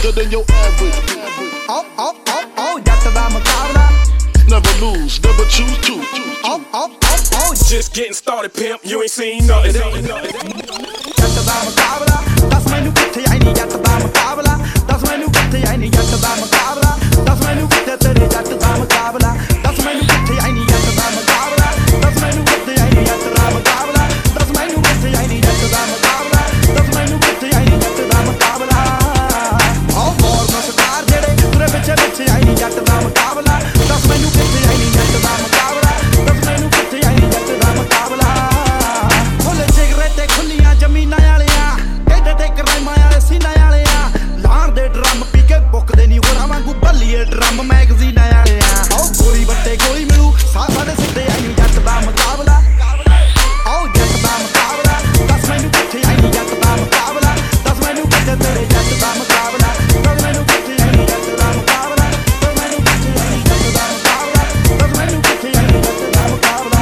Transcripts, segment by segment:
better than your average. Oh, ਜੱਟ ਦਾ ਮੁਕਾਬਲਾ Never lose, never choose to. Just getting started, pimp, you ain't seen nothing. ਜੱਟ ਦਾ ਮੁਕਾਬਲਾ ਦੱਸ ਮੈਨੂੰ ਕਿੱਥੇ ਆਈ ਨੀ ਜੱਟ ਦਾ ਮੁਕਾਬਲਾ ਦੱਸ ਮੈਨੂੰ ਕਿੱਥੇ ਆਈ ਨੀ ਜੱਟ ਦਾ ਮੁਕਾਬਲਾ ਦੱਸ ਮੈਨੂੰ ਕਿੱਥੇ ਤੇਰੇ ਜੱਟ ਦਾ ਮੁਕਾਬਲਾ ਦੱਸ ਮੈਨੂੰ ਕਿੱਥੇ ਆਈ ਨੀ ਜੱਟ ਦਾ ਮੁਕਾਬਲਾ ਦੱਸ ਮੈਨੂੰ ਕਿੱਥੇ ਆਈ ਨੀ ਜੱਟ ਦਾ ਮੁਕਾਬਲਾ ਦੱਸ ਮੈਨੂੰ ਕਿੱਥੇ ਆਈ ਨੀ ਜੱਟ ਦਾ ਮੁਕਾਬਲਾ ਦੱਸ ਮੈਨੂੰ ਕਿੱਥੇ ਆਈ ਨੀ ਜੱਟ ਦਾ ਮੁਕਾਬਲਾ ਆਹ ਮੋਰ ਮਸਕਾਰ ਜਿਹੜੇ ਤੁਰੇ ਪਿੱਛੇ ਪਿੱਛੇ ਆਈ ਨੀ ਜੱਟ ਦਾ ਮੁਕਾਬਲਾ ਦੱਸ ਮੈਨੂੰ ਕਿੱਥੇ ਆਈ ਨੀ ਜੱਟ ਦਾ ਮੁਕਾਬਲਾ ਦੱਸ ਮੈਨੂੰ ਕਿੱਥੇ ਆਈ ਨੀ ਜੱਟ ਦਾ ਮੁਕਾਬਲਾ ਖੁੱਲੇ ਜਿਗਰੇ ਤੇ ਖੁੱਲੀਆਂ ਜ਼ਮੀਨਾਂ ਵਾਲਿਆਂ ਢਿੱਡ ਤੇ ਕਰਾਈਮਾਂ ਵਾਲੇ ਸੀਨਾ ਵਾਲਿਆਂ ਲਾਣ ਦੇ ਡਰਮ ਪੀ ਕੇ ਬੁੱਕਦੇ ਨੀ ਹੋਰਾਂ ਵਾਂਗੂ ਭੱਲੀਏ ਡਰਮ ਮੈਗਜ਼ੀਨਾਂ ਵਾਲਿਆਂ ਆਓ ਗੋਲੀ ਵੱਟੇ ਗੋਲੀ ਮਿਲੂ ਸਾਹ ਦੇ ਸਿੱਧੇ ਆਈ ਨੀ ਜੱਟ ਦਾ ਮੁਕਾਬਲਾ ਆਓ ਜੱਟ ਦਾ ਮੁਕਾਬਲਾ ਦੱਸ ਮੈਨੂੰ ਕਿੱਥੇ ਆਈ ਨੀ ਜੱਟ ਦਾ ਮੁਕਾਬਲਾ ਦੱਸ ਮੈਨੂੰ ਕਿੱਥੇ ਤੇਰੇ ਜੱਟ ਦਾ ਮੁਕਾਬਲਾ ਦੱਸ ਮੈਨੂੰ ਕਿੱਥੇ ਆਈ ਨੀ ਜੱਟ ਦਾ ਮੁਕਾਬਲਾ ਦੱਸ ਮੈਨੂੰ ਕਿੱਥੇ ਆਈ ਨੀ ਜੱਟ ਦਾ ਮੁਕਾਬਲਾ ਦੱਸ ਮੈਨੂੰ ਕਿੱਥੇ ਆਈ ਨੀ ਜੱਟ ਦਾ ਮੁਕਾਬਲਾ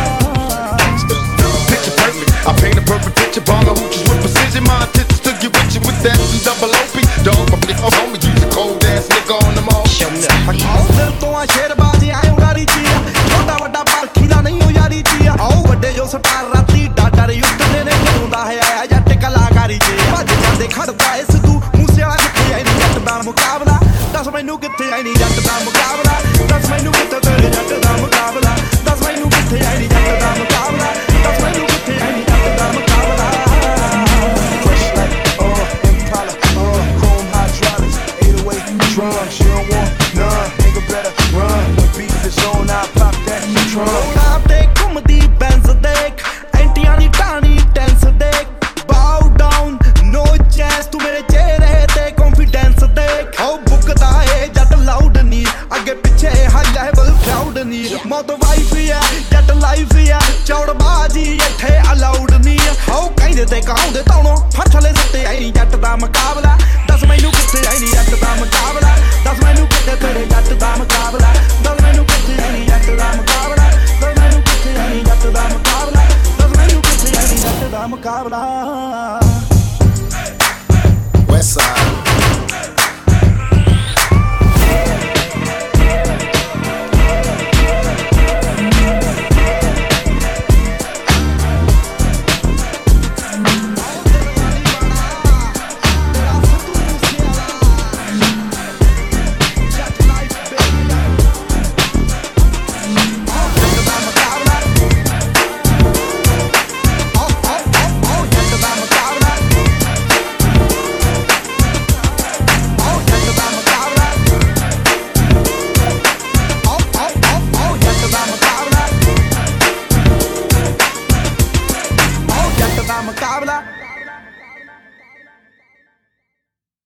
Picture perfect, I paint a perfect picture. Bomber hooches with precision. My intentions to get with you with that and double OP. Dog, my big homie, use a cold ass nigga on them all. ਆਓ ਦਿਲ ਤੋਂ ਆ ਸ਼ੇਰਬਾਜ਼ੀ ਆਏ ਉਡਾਰੀ chia ਛੋਟਾ ਵੱਡਾ ਪਰਖੀ ਦਾ ਨਹੀਂ ਉਹ ਯਾਰੀ ਚੀਆ ਆਓ ਵੱਡੇ ਜੋ ਸਟਾਰ ਰਾਤੀ ਡਾਡਰ ਉੱਤਦੇ ਨੇ ਹੁੰਦਾ ਹੈ ਆਇਆ ਜੱਟ ਕਲਾਕਾਰੀ ਚ ਭੱਜ ਜਾਂਦੇ ਖੜਦਾ ਇਸ ਤੂੰ ਮੂਸੇ ਵਾਲਾ ਕਿੱਥੇ ਆਈ ਨੀ ਜੱਟ ਦਾ ਮੁਕਾਬਲਾ ਦੱਸ ਮੈਨੂੰ ਕਿੱਥੇ ਆਈ ਨੀ ਜੱਟ ਦਾ ਮੁਕਾਬਲਾ ਦੱਸ ਮੈਨੂੰ ਕਿੱਥੇ ਤੇਰੇ ਜੱਟ ਦਾ ਮੁਕਾਬਲਾ ਦੱਸ ਮੈਨੂੰ ਕਿੱਥੇ ਆਈ ਨੀ ਜੱਟ ਦਾ ਮੁਕਾਬਲਾ ਦੱਸ ਮੈਨੂੰ ਕਿੱਥੇ ਆਈ ਨੀ ਜੱਟ ਦਾ ਮੁਕਾਬਲਾ Fresh like Impala, chrome hydraulics, 808 drums. You don't want none, nigga better run. When beef is on, I pop that trunk. ਰੋਡਾਂ ਤੇ ਘੁੰਮਦੀ ਬੈਂਜ਼ ਦੇਖ ਐਂਟੀਆਂ ਦੀ ਟਾਣੀ ਟੈਂਸ ਦੇਖ ਬਾਉ ਡਾਊਨ ਨੋ ਚਾਂਸ ਤੂੰ ਮੇਰੇ ਚਿਹਰੇ ਤੇ ਕੌਨਫੀਡੈਂਸ ਦੇਖ ਆਓ ਬੁੱਕਦਾ ਏ ਜੱਟ ਲਾਊਡ ਨੀ ਅੱਗੇ ਪਿੱਛੇ ਹਾਈ ਲੈਵਲ ਕਰਾਊਡ ਨੀ ਮੌਤ ਵਾਈਫ ਆ ਜੱਟ ਲਾਈਫ ਆ ਚੌੜਬਾਜੀ ਇੱਥੇ ਅਲਾਊਡ ਨੀ ਆਓ ਕਹਿੰਦੇ ਤੇ ਕਹਾਉਂਦੇ ਤਾਉਣੋਂ ਫੱਟਲੇ ਸੱਤੇ ਆਈ ਨੀ ਜੱਟ ਦਾ ਮੁਕਾਬਲਾ ਦੱਸ ਮੈਨੂੰ ਕਿੱਥੇ ਆਈ ਨੀ ਜੱਟ ਦਾ ਮੁਕਾਬਲਾ ਦੱਸ ਮੈਨੂੰ ਕਿੱਥੇ ਤੇਰੇ ਜੱਟ ਦਾ ਮੁਕਾਬਲਾ ਦੱਸ ਮੈਨੂੰ ਕਿੱਥੇ ਆਈ ਨੀ ਜੱਟ ਦਾ ਮੁਕਾਬਲਾ ਦੱਸ ਮੈਨੂੰ ਕਿੱਥੇ ਆਈ ਨੀ ਜੱਟ ਦਾ ਮੁਕਾਬਲਾ ਦੱਸ ਮੈਨੂੰ ਕਿੱਥੇ ਆਈ ਨੀ ਜੱਟ ਦਾ ਮੁਕਾਬਲਾ